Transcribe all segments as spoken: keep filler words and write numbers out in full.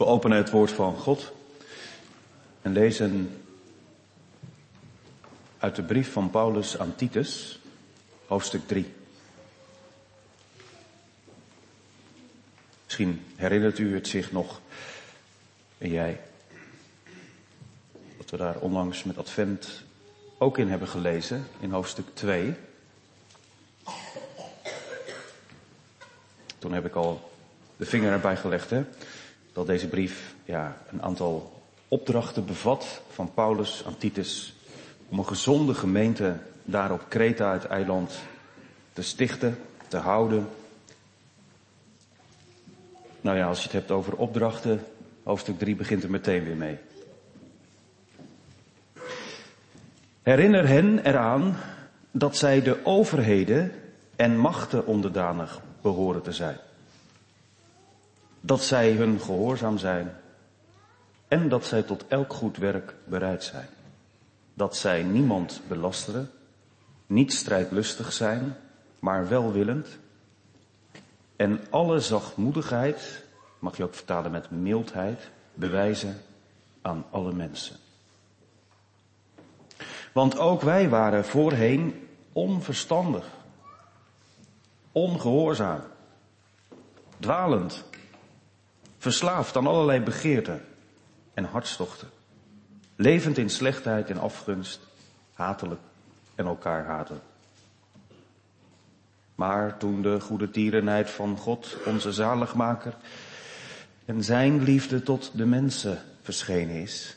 We openen het woord van God en lezen uit de brief van Paulus aan Titus, hoofdstuk drie. Misschien herinnert u het zich nog, en jij, dat we daar onlangs met Advent ook in hebben gelezen, in hoofdstuk twee. Toen heb ik al de vinger erbij gelegd, hè, dat deze brief ja, een aantal opdrachten bevat van Paulus aan Titus om een gezonde gemeente daar op Kreta, het eiland, te stichten, te houden. Nou ja, als je het hebt over opdrachten, hoofdstuk drie begint er meteen weer mee. Herinner hen eraan dat zij de overheden en machten onderdanig behoren te zijn. Dat zij hun gehoorzaam zijn en dat zij tot elk goed werk bereid zijn. Dat zij niemand belasteren, niet strijdlustig zijn, maar welwillend. En alle zachtmoedigheid, mag je ook vertalen met mildheid, bewijzen aan alle mensen. Want ook wij waren voorheen onverstandig, ongehoorzaam, dwalend, verslaafd aan allerlei begeerten en hartstochten. Levend in slechtheid en afgunst, hatelijk en elkaar haten. Maar toen de goede tierenheid van God, onze zaligmaker, en zijn liefde tot de mensen verschenen is,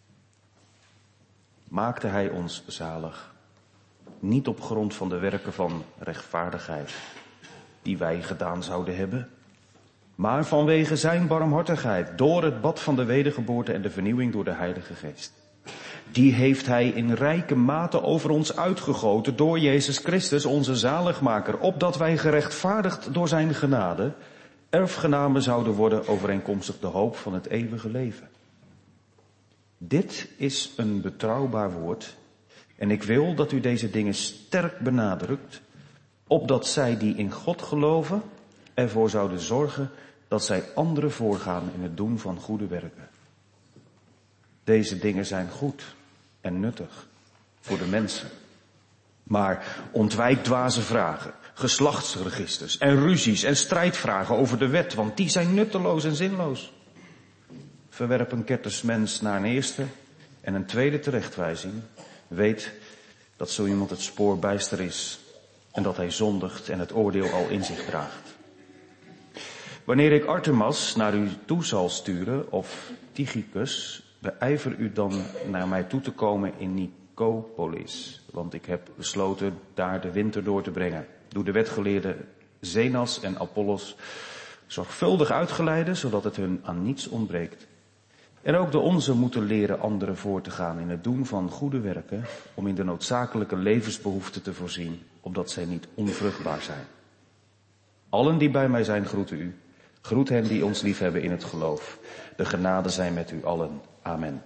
maakte hij ons zalig. Niet op grond van de werken van rechtvaardigheid die wij gedaan zouden hebben, maar vanwege zijn barmhartigheid, door het bad van de wedergeboorte en de vernieuwing door de Heilige Geest. Die heeft hij in rijke mate over ons uitgegoten door Jezus Christus, onze zaligmaker, opdat wij gerechtvaardigd door zijn genade erfgenamen zouden worden overeenkomstig de hoop van het eeuwige leven. Dit is een betrouwbaar woord en ik wil dat u deze dingen sterk benadrukt, opdat zij die in God geloven ervoor zouden zorgen dat zij anderen voorgaan in het doen van goede werken. Deze dingen zijn goed en nuttig voor de mensen. Maar ontwijk dwaze vragen, geslachtsregisters en ruzies en strijdvragen over de wet, want die zijn nutteloos en zinloos. Verwerp een kettersmens naar een eerste en een tweede terechtwijzing. Weet dat zo iemand het spoor bijster is en dat hij zondigt en het oordeel al in zich draagt. Wanneer ik Artemas naar u toe zal sturen, of Tychicus, beijver u dan naar mij toe te komen in Nicopolis, want ik heb besloten daar de winter door te brengen. Doe de wetgeleerden Zenas en Apollos zorgvuldig uitgeleiden, zodat het hun aan niets ontbreekt. En ook de onze moeten leren anderen voor te gaan in het doen van goede werken, om in de noodzakelijke levensbehoeften te voorzien, opdat zij niet onvruchtbaar zijn. Allen die bij mij zijn, groeten u. Groet hen die ons liefhebben in het geloof. De genade zijn met u allen. Amen.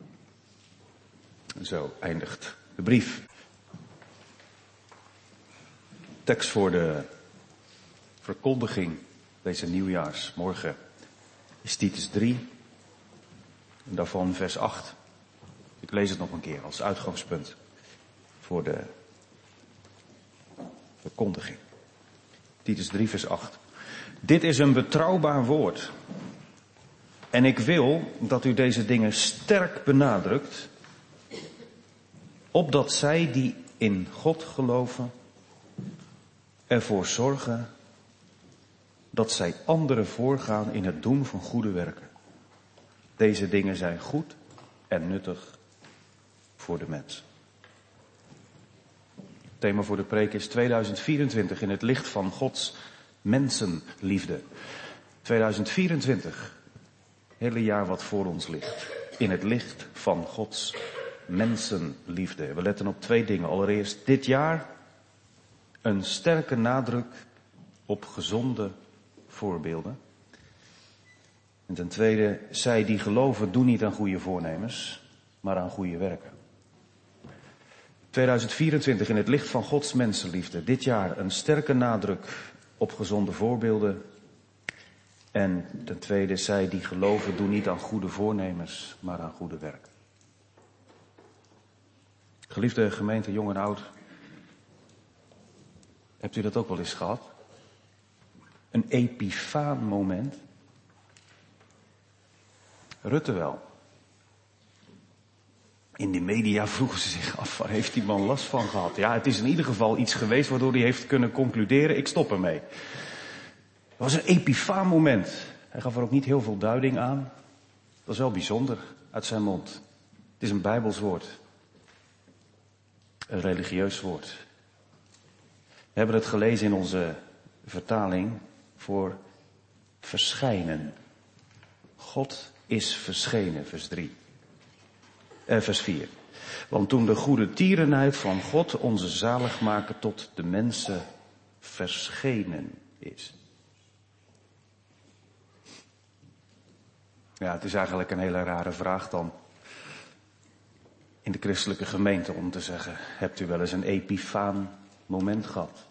Zo eindigt de brief. Tekst voor de verkondiging deze nieuwjaarsmorgen is Titus drie. En daarvan vers acht. Ik lees het nog een keer als uitgangspunt voor de verkondiging. Titus drie vers acht. Dit is een betrouwbaar woord. En ik wil dat u deze dingen sterk benadrukt, opdat zij die in God geloven ervoor zorgen dat zij anderen voorgaan in het doen van goede werken. Deze dingen zijn goed en nuttig voor de mens. Het thema voor de preek is tweeduizend vierentwintig in het licht van Gods mensenliefde. tweeduizend vierentwintig, hele jaar wat voor ons ligt. In het licht van Gods mensenliefde. We letten op twee dingen. Allereerst dit jaar een sterke nadruk op gezonde voorbeelden. En ten tweede, zij die geloven doen niet aan goede voornemens, maar aan goede werken. tweeduizend vierentwintig in het licht van Gods mensenliefde. Dit jaar een sterke nadruk op gezonde voorbeelden. En ten tweede, zij die geloven doen niet aan goede voornemens, maar aan goede werk. Geliefde gemeente, jong en oud. Hebt u dat ook wel eens gehad? Een epifaan moment. Rutte wel. In de media vroegen ze zich af, waar heeft die man last van gehad? Ja, het is in ieder geval iets geweest waardoor hij heeft kunnen concluderen, ik stop ermee. Het was een epifaan moment. Hij gaf er ook niet heel veel duiding aan. Het was wel bijzonder uit zijn mond. Het is een Bijbels woord. Een religieus woord. We hebben het gelezen in onze vertaling voor verschijnen. God is verschenen, vers drie. Eh, vers vier. Want toen de goede tierenheid van God onze zaligmaker tot de mensen verschenen is. Ja, het is eigenlijk een hele rare vraag dan. In de christelijke gemeente om te zeggen, hebt u wel eens een epifaan moment gehad?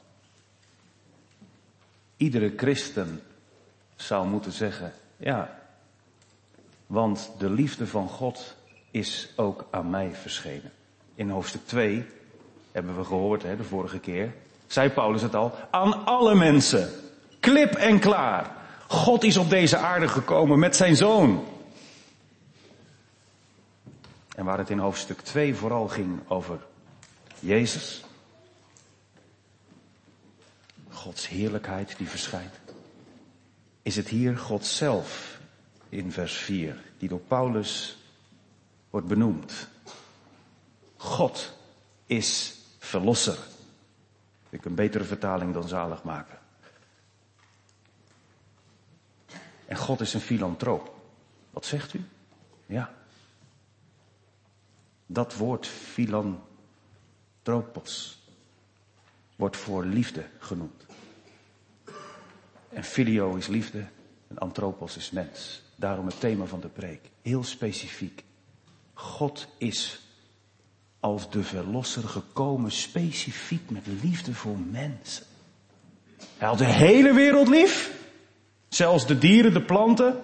Iedere christen zou moeten zeggen, ja, want de liefde van God is ook aan mij verschenen. In hoofdstuk twee, hebben we gehoord, hè, de vorige keer, zei Paulus het al, aan alle mensen, klip en klaar. God is op deze aarde gekomen met zijn zoon. En waar het in hoofdstuk twee vooral ging over Jezus, Gods heerlijkheid die verschijnt, is het hier God zelf in vers vier, die door Paulus wordt benoemd. God is verlosser. Vind ik een betere vertaling dan zaligmaker. En God is een filantroop. Wat zegt u? Ja. Dat woord filantropos wordt voor liefde genoemd. En filio is liefde en anthropos is mens. Daarom het thema van de preek. Heel specifiek. God is als de verlosser gekomen specifiek met liefde voor mensen. Hij had de hele wereld lief. Zelfs de dieren, de planten.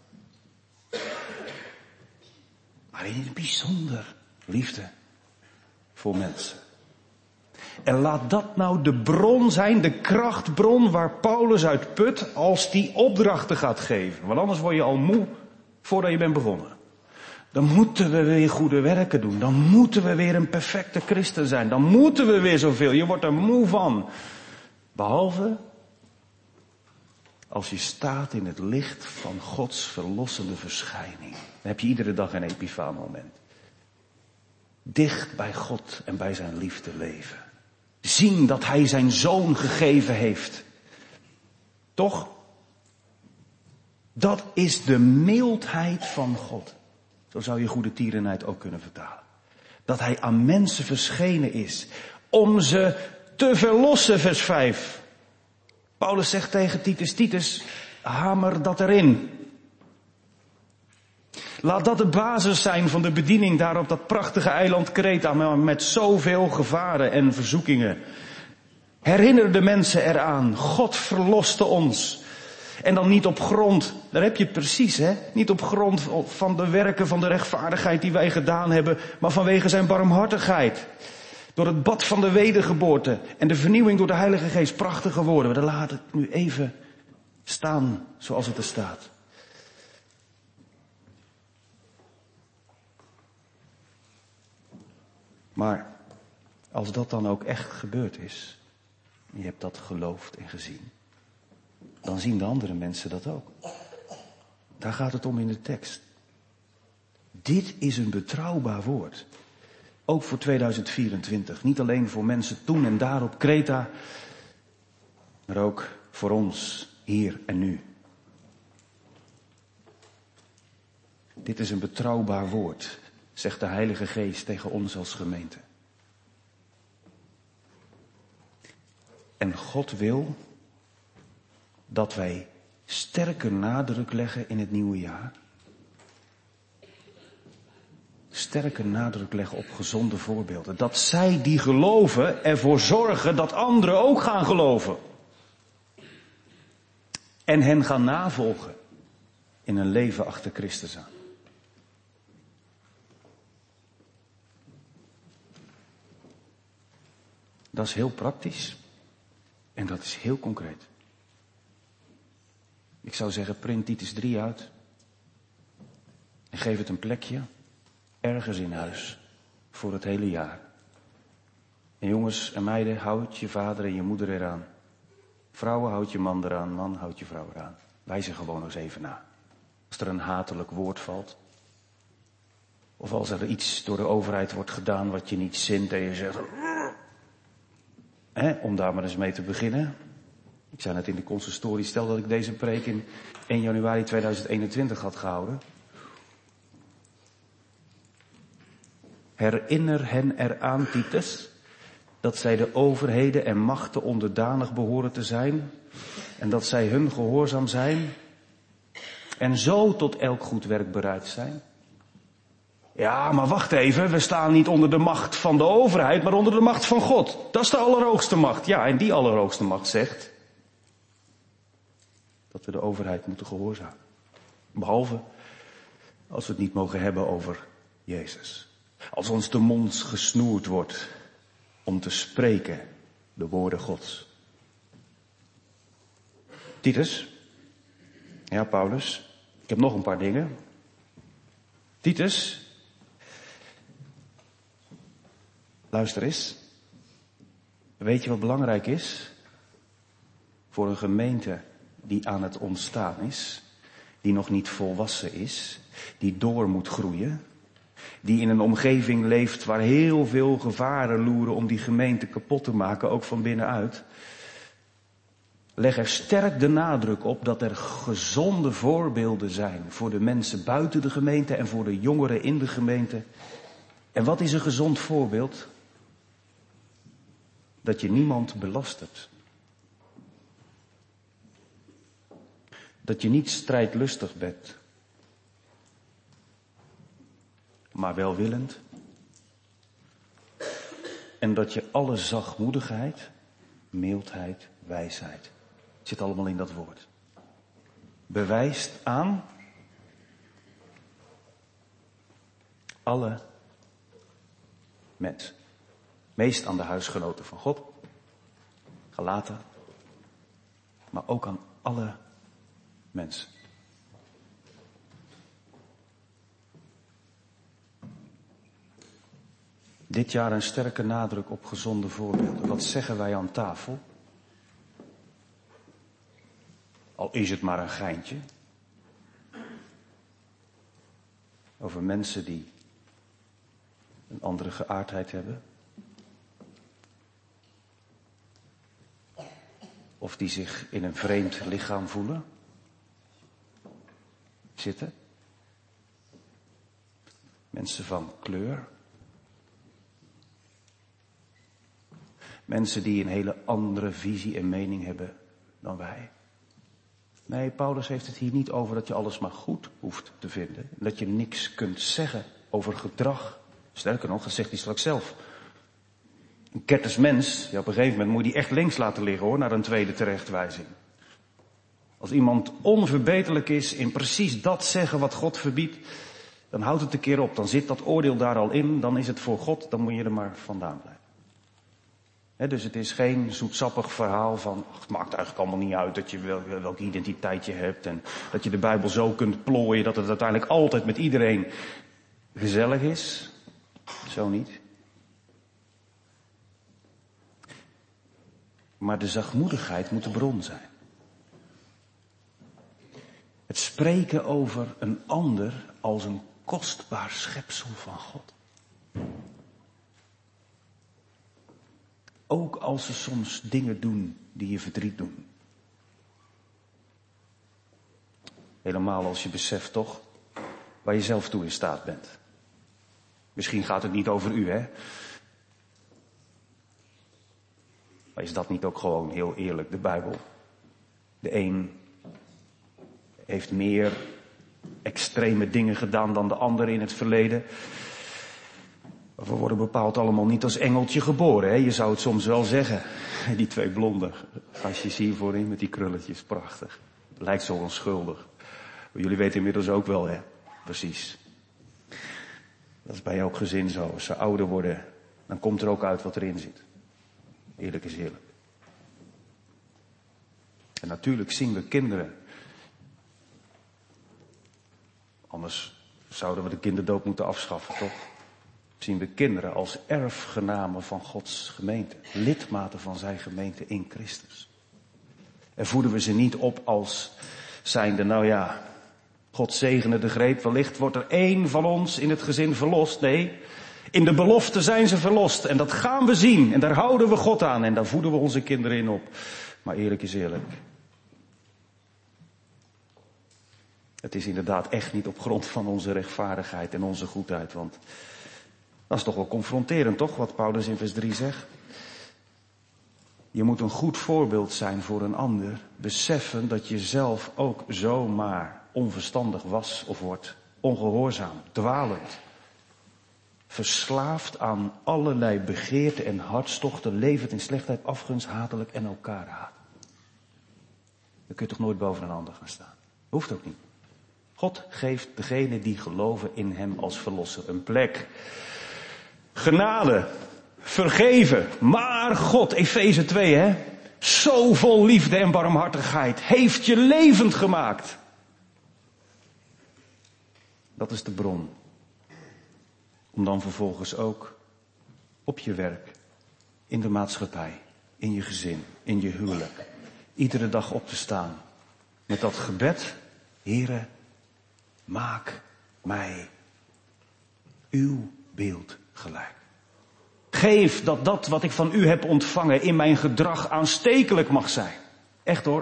Maar in het bijzonder liefde voor mensen. En laat dat nou de bron zijn, de krachtbron waar Paulus uit put als die opdrachten gaat geven. Want anders word je al moe voordat je bent begonnen. Dan moeten we weer goede werken doen. Dan moeten we weer een perfecte christen zijn. Dan moeten we weer zoveel. Je wordt er moe van. Behalve als je staat in het licht van Gods verlossende verschijning. Dan heb je iedere dag een epifaan moment. Dicht bij God en bij zijn liefde leven. Zien dat hij zijn zoon gegeven heeft. Toch? Dat is de mildheid van God. Zo zou je goede tierenheid ook kunnen vertalen. Dat hij aan mensen verschenen is. Om ze te verlossen, vers vijf. Paulus zegt tegen Titus, Titus, hamer dat erin. Laat dat de basis zijn van de bediening daar op dat prachtige eiland Kreta met zoveel gevaren en verzoekingen. Herinner de mensen eraan, God verloste ons. En dan niet op grond, daar heb je het precies, hè? Niet op grond van de werken van de rechtvaardigheid die wij gedaan hebben, maar vanwege zijn barmhartigheid. Door het bad van de wedergeboorte en de vernieuwing door de Heilige Geest, prachtige woorden. We laten het nu even staan zoals het er staat. Maar als dat dan ook echt gebeurd is, en je hebt dat geloofd en gezien, dan zien de andere mensen dat ook. Daar gaat het om in de tekst. Dit is een betrouwbaar woord. Ook voor tweeduizend vierentwintig. Niet alleen voor mensen toen en daar op Kreta, maar ook voor ons hier en nu. Dit is een betrouwbaar woord, zegt de Heilige Geest tegen ons als gemeente. En God wil dat wij sterke nadruk leggen in het nieuwe jaar. Sterke nadruk leggen op gezonde voorbeelden. Dat zij die geloven ervoor zorgen dat anderen ook gaan geloven. En hen gaan navolgen in een leven achter Christus aan. Dat is heel praktisch. En dat is heel concreet. Ik zou zeggen, print Titus drie uit. En geef het een plekje. Ergens in huis. Voor het hele jaar. En jongens en meiden, houd je vader en je moeder eraan. Vrouwen, houd je man eraan. Man, houd je vrouw eraan. Wijs er gewoon eens even na. Als er een hatelijk woord valt. Of als er iets door de overheid wordt gedaan wat je niet zint en je zegt... Hè, om daar maar eens mee te beginnen. Ik zei net in de consistorie, stel dat ik deze preek in één januari tweeduizend eenentwintig had gehouden. Herinner hen eraan, Titus, dat zij de overheden en machten onderdanig behoren te zijn. En dat zij hun gehoorzaam zijn. En zo tot elk goed werk bereid zijn. Ja, maar wacht even, we staan niet onder de macht van de overheid, maar onder de macht van God. Dat is de allerhoogste macht. Ja, en die allerhoogste macht zegt dat we de overheid moeten gehoorzamen. Behalve als we het niet mogen hebben over Jezus. Als ons de mond gesnoerd wordt om te spreken de woorden Gods. Titus, ja Paulus, ik heb nog een paar dingen. Titus, luister eens. Weet je wat belangrijk is? Voor een gemeente die aan het ontstaan is, die nog niet volwassen is, die door moet groeien, die in een omgeving leeft waar heel veel gevaren loeren om die gemeente kapot te maken, ook van binnenuit. Leg er sterk de nadruk op dat er gezonde voorbeelden zijn voor de mensen buiten de gemeente en voor de jongeren in de gemeente. En wat is een gezond voorbeeld? Dat je niemand belastert. Dat je niet strijdlustig bent. Maar welwillend. En dat je alle zachtmoedigheid, mildheid, wijsheid, zit allemaal in dat woord, bewijst aan alle mensen. Meest aan de huisgenoten van God, Galaten, maar ook aan alle mensen. Dit jaar een sterke nadruk op gezonde voorbeelden. Wat zeggen wij aan tafel? Al is het maar een geintje. Over mensen die een andere geaardheid hebben. Of die zich in een vreemd lichaam voelen. Zitten. Mensen van kleur. Mensen die een hele andere visie en mening hebben dan wij. Nee, Paulus heeft het hier niet over dat je alles maar goed hoeft te vinden. Dat je niks kunt zeggen over gedrag. Sterker nog, dat zegt hij straks zelf. Een ketters mens, ja, op een gegeven moment moet je die echt links laten liggen hoor, naar een tweede terechtwijzing. Als iemand onverbeterlijk is in precies dat zeggen wat God verbiedt, dan houdt het een keer op. Dan zit dat oordeel daar al in, dan is het voor God, dan moet je er maar vandaan blijven. He, dus het is geen zoetsappig verhaal van, ach, het maakt eigenlijk allemaal niet uit dat je wel, welke identiteit je hebt en dat je de Bijbel zo kunt plooien dat het uiteindelijk altijd met iedereen gezellig is. Zo niet. Maar de zachtmoedigheid moet de bron zijn. Het spreken over een ander als een kostbaar schepsel van God. Ook als ze soms dingen doen die je verdriet doen. Helemaal als je beseft toch waar je zelf toe in staat bent. Misschien gaat het niet over u, hè? Maar is dat niet ook gewoon heel eerlijk de Bijbel? De een heeft meer extreme dingen gedaan dan de ander in het verleden. We worden bepaald allemaal niet als engeltje geboren, hè? Je zou het soms wel zeggen. Die twee blonde gastjes hier voorin met die krulletjes, prachtig. Lijkt zo onschuldig. Maar jullie weten inmiddels ook wel, hè? Precies. Dat is bij elk gezin zo. Als ze ouder worden, dan komt er ook uit wat erin zit. Eerlijk is eerlijk. En natuurlijk zien we kinderen. Anders zouden we de kinderdoop moeten afschaffen, toch? Zien we kinderen als erfgenamen van Gods gemeente. Lidmaten van zijn gemeente in Christus. En voeden we ze niet op als zijnde, nou ja, God zegene de greep. Wellicht wordt er één van ons in het gezin verlost. Nee, in de belofte zijn ze verlost. En dat gaan we zien. En daar houden we God aan. En daar voeden we onze kinderen in op. Maar eerlijk is eerlijk. Het is inderdaad echt niet op grond van onze rechtvaardigheid en onze goedheid. Want dat is toch wel confronterend, toch? Wat Paulus in vers drie zegt. Je moet een goed voorbeeld zijn voor een ander. Beseffen dat je zelf ook zomaar onverstandig was of wordt. Ongehoorzaam, dwalend. Verslaafd aan allerlei begeerten en hartstochten. Levend in slechtheid, afgunst, hatelijk en elkaar haat. Dan kun je toch nooit boven een ander gaan staan. Hoeft ook niet. God geeft degene die geloven in hem als verlosser een plek. Genade, vergeven, maar God, Efeze twee, hè, zo vol liefde en barmhartigheid, heeft je levend gemaakt. Dat is de bron. Om dan vervolgens ook op je werk, in de maatschappij, in je gezin, in je huwelijk, iedere dag op te staan met dat gebed, Heere, maak mij uw beeld gelijk. Geef dat dat wat ik van u heb ontvangen in mijn gedrag aanstekelijk mag zijn. Echt hoor.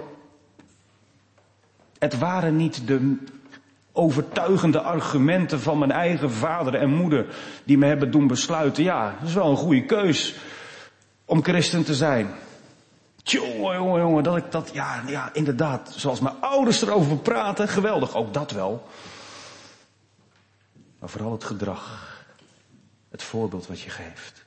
Het waren niet de overtuigende argumenten van mijn eigen vader en moeder die me hebben doen besluiten. Ja, dat is wel een goede keus om christen te zijn. Jongen, jongen, jongen, dat ik dat, ja, ja, inderdaad, zoals mijn ouders erover praten, geweldig, ook dat wel. Maar vooral het gedrag, het voorbeeld wat je geeft.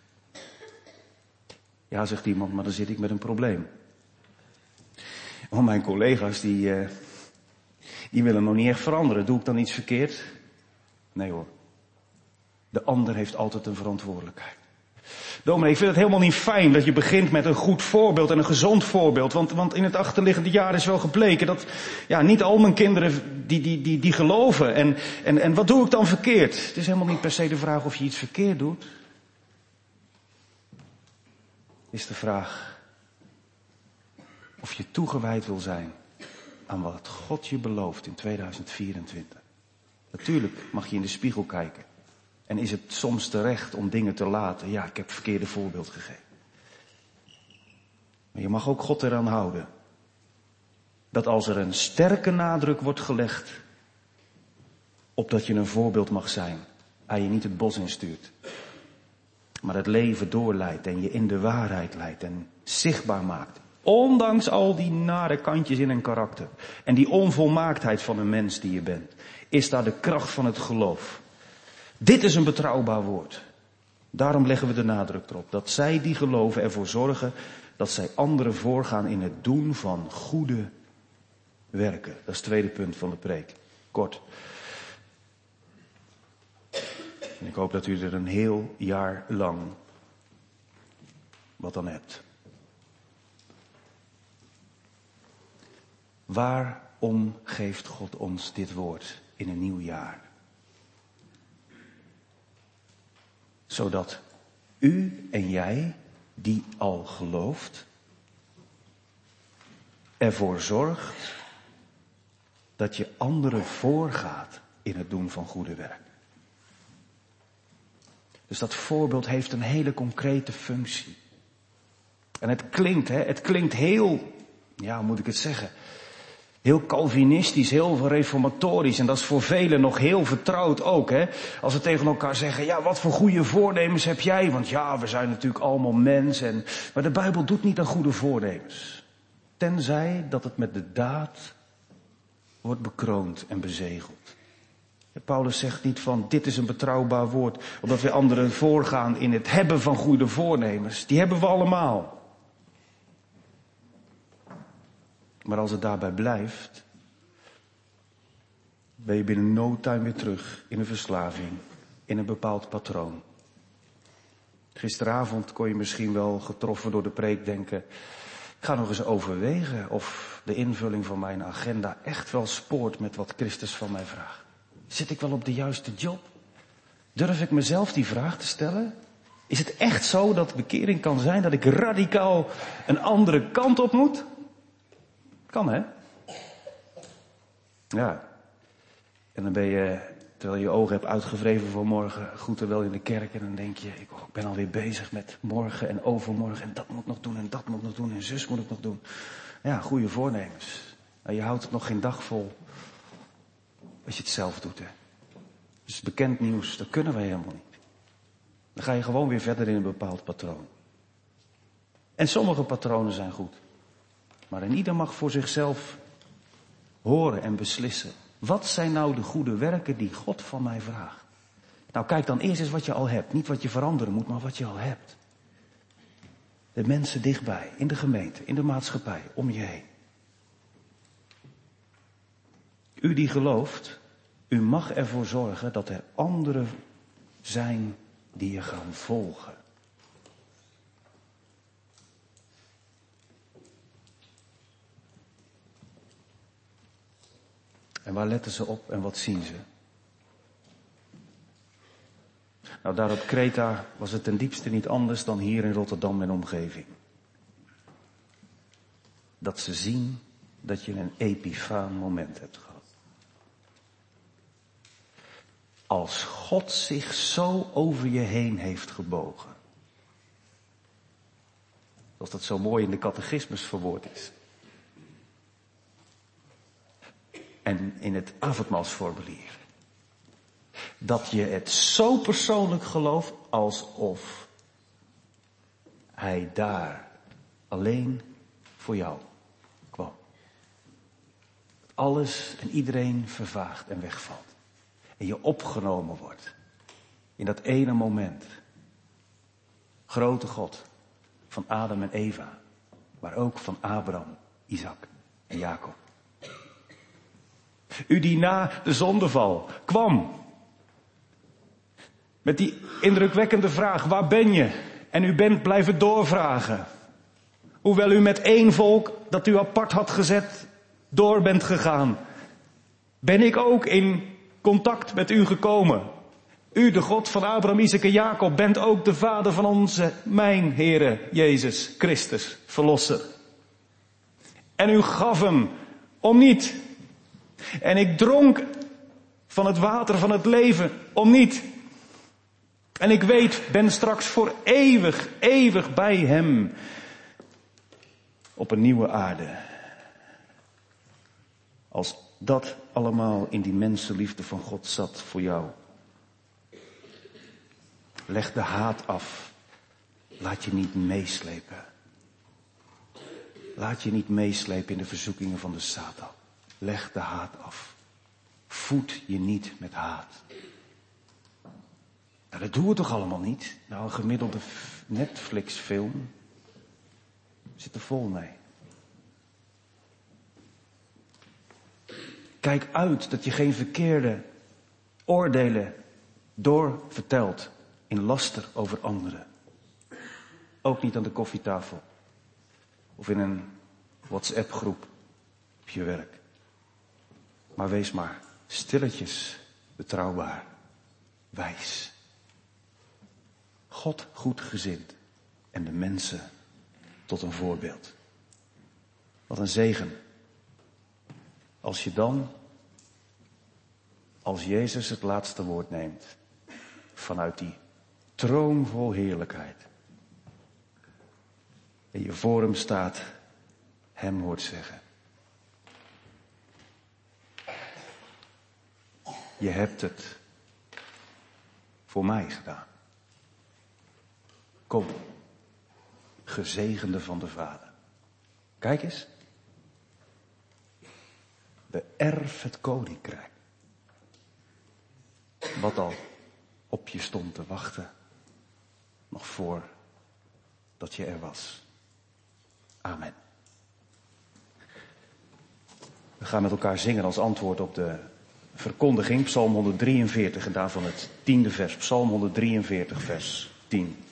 Ja, zegt iemand, maar dan zit ik met een probleem. Want mijn collega's, die, uh, die willen nog niet echt veranderen. Doe ik dan iets verkeerd? Nee hoor. De ander heeft altijd een verantwoordelijkheid. Dominee, ik vind het helemaal niet fijn dat je begint met een goed voorbeeld en een gezond voorbeeld. Want, want in het achterliggende jaar is wel gebleken dat ja, niet al mijn kinderen die, die, die, die geloven. En, en, en wat doe ik dan verkeerd? Het is helemaal niet per se de vraag of je iets verkeerd doet. Het is de vraag of je toegewijd wil zijn aan wat God je belooft in tweeduizend vierentwintig. Natuurlijk mag je in de spiegel kijken. En is het soms terecht om dingen te laten? Ja, ik heb het verkeerde voorbeeld gegeven. Maar je mag ook God eraan houden. Dat als er een sterke nadruk wordt gelegd op dat je een voorbeeld mag zijn, hij je niet het bos instuurt. Maar het leven doorleidt en je in de waarheid leidt en zichtbaar maakt. Ondanks al die nare kantjes in een karakter. En die onvolmaaktheid van een mens die je bent. Is daar de kracht van het geloof. Dit is een betrouwbaar woord. Daarom leggen we de nadruk erop. Dat zij die geloven ervoor zorgen dat zij anderen voorgaan in het doen van goede werken. Dat is het tweede punt van de preek. Kort. En ik hoop dat u er een heel jaar lang wat aan hebt. Waarom geeft God ons dit woord in een nieuw jaar? Zodat u en jij, die al gelooft, ervoor zorgt dat je anderen voorgaat in het doen van goede werk. Dus dat voorbeeld heeft een hele concrete functie. En het klinkt, hè, het klinkt heel, ja, hoe moet ik het zeggen, heel Calvinistisch, heel reformatorisch. En dat is voor velen nog heel vertrouwd ook, hè. Als we tegen elkaar zeggen, ja, wat voor goede voornemens heb jij? Want ja, we zijn natuurlijk allemaal mens. En... Maar de Bijbel doet niet aan goede voornemens. Tenzij dat het met de daad wordt bekroond en bezegeld. Paulus zegt niet van, dit is een betrouwbaar woord, omdat we anderen voorgaan in het hebben van goede voornemens. Die hebben we allemaal. Maar als het daarbij blijft, ben je binnen no time weer terug in een verslaving, in een bepaald patroon. Gisteravond kon je misschien wel getroffen door de preek denken, ik ga nog eens overwegen of de invulling van mijn agenda echt wel spoort met wat Christus van mij vraagt. Zit ik wel op de juiste job? Durf ik mezelf die vraag te stellen? Is het echt zo dat bekering kan zijn dat ik radicaal een andere kant op moet? Kan, hè? Ja. En dan ben je, terwijl je je ogen hebt uitgewreven voor morgen, goed en wel in de kerk. En dan denk je, ik ben alweer bezig met morgen en overmorgen. En dat moet ik nog doen en dat moet ik nog doen en zus moet ik nog doen. Ja, goede voornemens. Maar je houdt het nog geen dag vol als je het zelf doet, hè. Dus bekend nieuws, dat kunnen wij helemaal niet. Dan ga je gewoon weer verder in een bepaald patroon. En sommige patronen zijn goed. Maar een ieder mag voor zichzelf horen en beslissen. Wat zijn nou de goede werken die God van mij vraagt? Nou, kijk dan eerst eens wat je al hebt. Niet wat je veranderen moet, maar wat je al hebt. De mensen dichtbij, in de gemeente, in de maatschappij, om je heen. U die gelooft, u mag ervoor zorgen dat er anderen zijn die je gaan volgen. En waar letten ze op en wat zien ze? Nou, daar op Kreta was het ten diepste niet anders dan hier in Rotterdam en omgeving. Dat ze zien dat je een epifaan moment hebt gehad. Als God zich zo over je heen heeft gebogen. Zoals dat zo mooi in de catechismus verwoord is. En in het avondmaalsformulier. Dat je het zo persoonlijk gelooft alsof hij daar alleen voor jou kwam. Alles en iedereen vervaagt en wegvalt. En je opgenomen wordt. In dat ene moment. Grote God. Van Adam en Eva. Maar ook van Abraham, Isaac en Jacob. U die na de zondeval kwam. Met die indrukwekkende vraag, waar ben je? En u bent blijven doorvragen. Hoewel u met één volk dat u apart had gezet, door bent gegaan. Ben ik ook in contact met u gekomen. U, de God van Abraham, Isaac en Jacob, bent ook de vader van onze, mijn Heere, Jezus Christus, Verlosser. En u gaf hem om niet. En ik dronk van het water van het leven om niet. En ik weet, ben straks voor eeuwig, eeuwig bij hem. Op een nieuwe aarde. Als dat allemaal in die mensenliefde van God zat voor jou. Leg de haat af. Laat je niet meeslepen. Laat je niet meeslepen in de verzoekingen van de Satan. Leg de haat af. Voed je niet met haat. Nou, dat doen we toch allemaal niet? Nou, een gemiddelde Netflix-film zit er vol mee. Kijk uit dat je geen verkeerde oordelen doorvertelt in laster over anderen. Ook niet aan de koffietafel. Of in een WhatsApp-groep op je werk. Maar wees maar stilletjes betrouwbaar, wijs. God goedgezind en de mensen tot een voorbeeld. Wat een zegen. Als je dan, als Jezus het laatste woord neemt, vanuit die troon vol heerlijkheid. En je voor hem staat, hem hoort zeggen. Je hebt het voor mij gedaan. Kom, gezegende van de Vader. Kijk eens. Beërf het koninkrijk. Wat al op je stond te wachten. Nog voor dat je er was. Amen. We gaan met elkaar zingen als antwoord op de verkondiging, Psalm honderddrieënveertig en daarvan het tiende vers. Psalm honderddrieënveertig, vers tien.